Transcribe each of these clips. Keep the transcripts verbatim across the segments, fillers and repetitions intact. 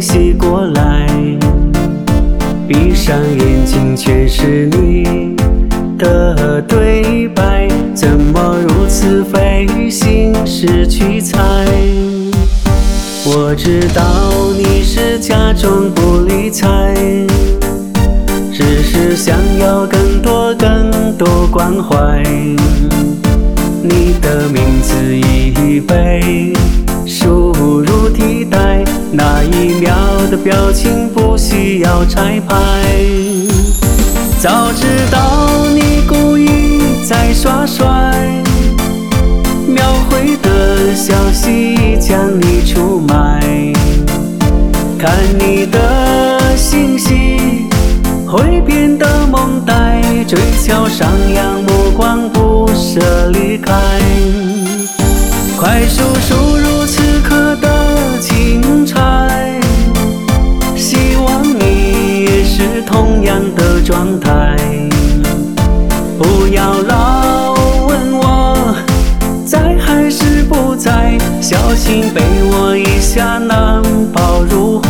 息过来，闭上眼睛全是你的对白，怎么如此费心失去猜？我知道你是假装不理睬，只是想要更多更多关怀。你的名字已被输入替代，那一秒的表情不需要彩排。早知道你故意在耍帅，秒回的消息将你出卖。看你的信息会变得萌呆，嘴角上扬，目光不舍离开。快速输入此刻的精彩，希望你也是同样的状态。不要老问我在还是不在，小心被我一下囊抱入怀。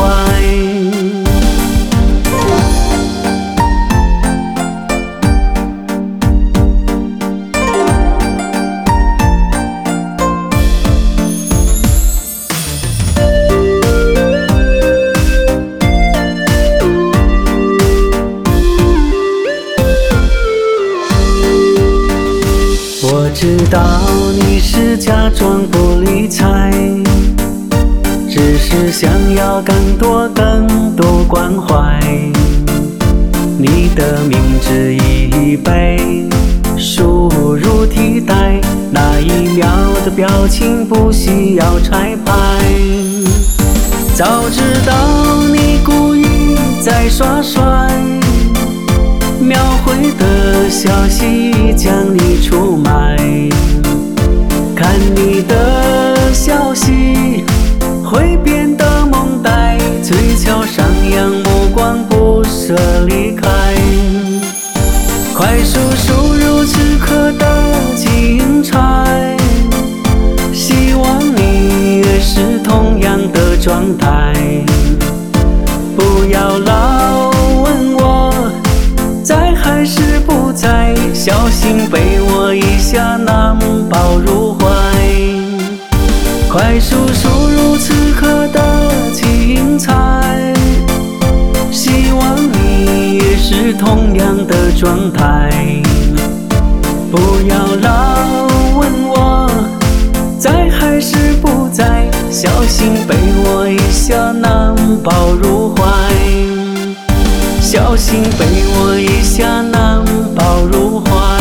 我知道你是假装不理睬，只是想要更多更多关怀。你的名字已被输入替代，那一秒的表情不需要彩排。早知道你故意在耍帅，秒回的消息将你出卖。看你的消息会变得萌呆，嘴角上扬，目光不舍离开。快速输入此刻的精彩，希望你也是同样的状态。不要老问我在还是不在，小心被我一下囊抱入怀。快速输入此刻的精彩，希望你也是同样的状态。不要老问我在还是不在，小心被我一下囊抱入怀。小心被我一下囊抱入怀。